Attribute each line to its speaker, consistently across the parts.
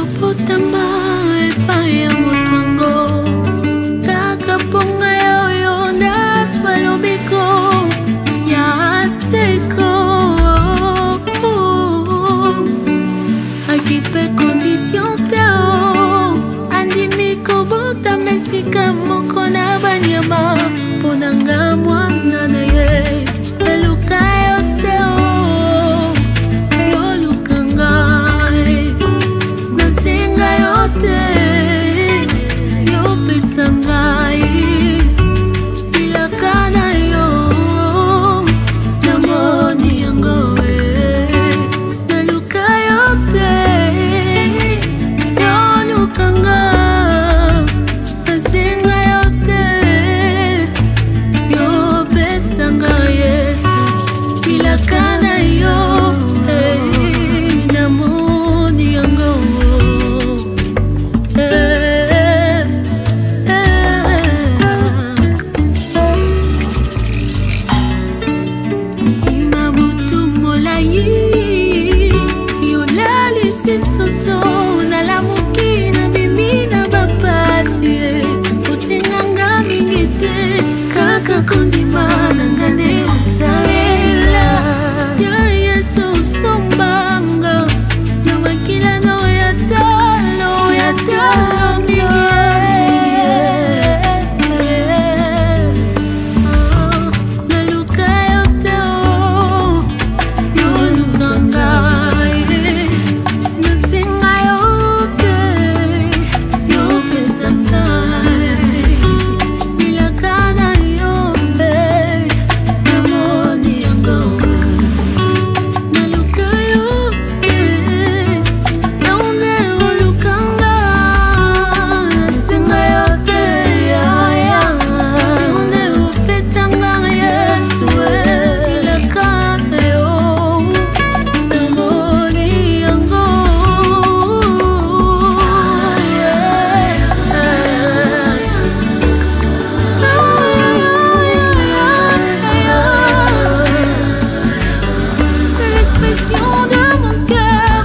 Speaker 1: potamba epai ya motongo kaka ponga oyo ndaswa lobiko ya seko akipe condition teo andimi kobota mesika moko na banyama ponanga mwana na ye eluka yo teo yoluka ngai nasenga yo te yopesa ngai bilaka na yo namoni yango naluka yo te yoluka ngai nasenga yo te yopesa ngai Yesu bilaka na yo namoni yango sima butu molai yolalisi soso nalamuki na bimi na bapasi osenganga mingi te kaka kondima nanga nde osalela ya Yesu osombanga na makila no ya talo naluka yo teo yoluka ngai nasenga yo te yopesa ngai bilaka na yo namoni yango naluka yo te naone oluka ngai nasenga yo te naone opesa ngai Yesu bilaka na yo namoni yango c'est l'expression de mon cœur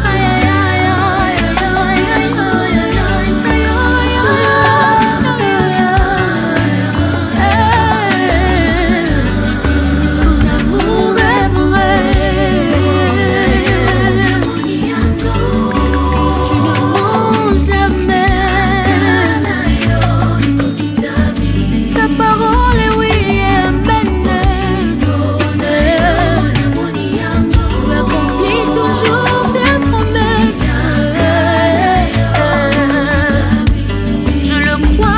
Speaker 1: mon amour est vrai tu ne mens jamais ta parole est oui et amen tu accomplis toujours tes promesses je le crois